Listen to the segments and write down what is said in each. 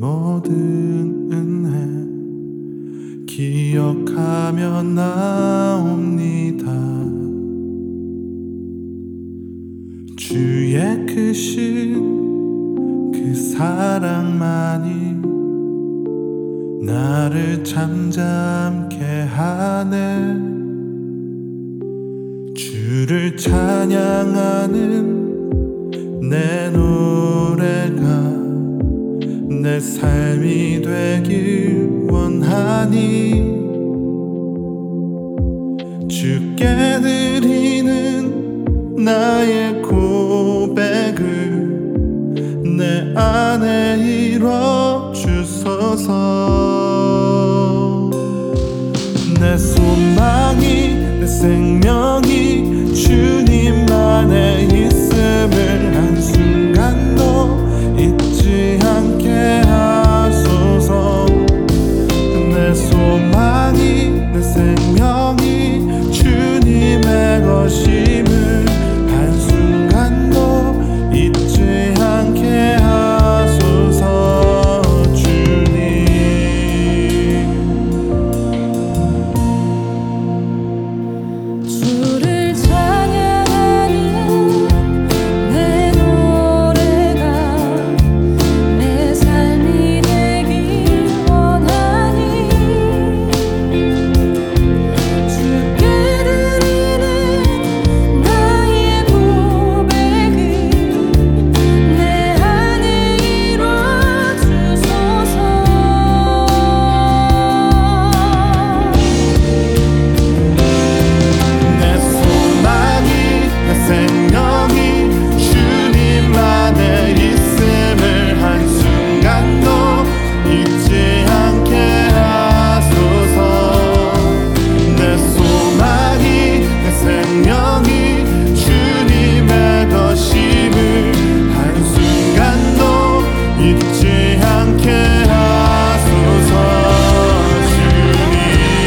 모든 은혜 기억하며 나옵니다. 주의 크신 그 사랑만이 나를 잠잠케 하네. 주를 찬양하는 내 노래가 내 삶이 되길 원하니 주께 드리는 나의 고백을 내 안에 이뤄주소서. 내 소망이 내 생명이 주님 안에 있음을 한순간도 잊지 않게 하소서. 내 소망이 내 생명이 주님의 것임을 한순간도 잊지 않게 하소서. 주님 주를 찬양하는 내 노래가 내 삶이 되길 원하니 주께 드리는 나의 고백을 내 안에 이뤄주소서. 내 소망이 내 생명이 주님 안에 있음을 한순간도 잊지 않게 하소서. 내 소망이 내 생명이 주님의 것임을 한순간도 잊지 않게 하소서. 주님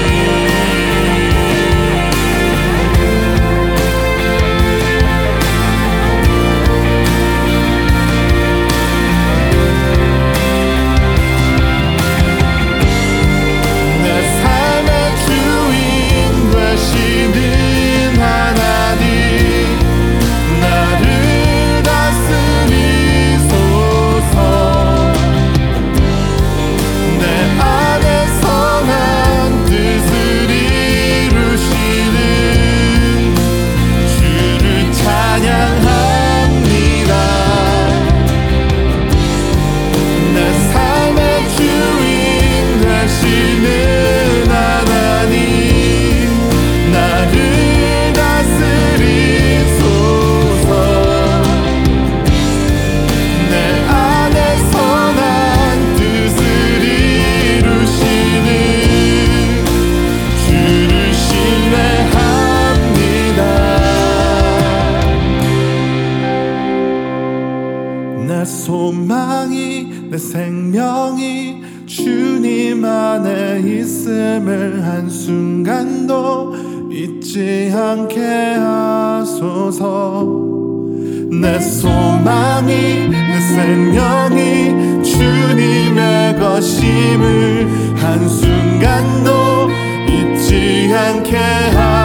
내 삶의 주인 되시는 하나님 나를 다스리소서. 내 안에 선한 뜻을 이루시는 주를 찬양합니다. 내 삶의 주인 되시는 하나님 나를 다스리소서. 내 안에 선한 뜻을 이루시는 주를 신뢰합니다. 내 소망이 내 생명이 주님 안에 있음을 한순간도 잊지 않게 하소서. 내 소망이 내 생명이 주님의 것임을 한순간도 잊지 않게 하소서.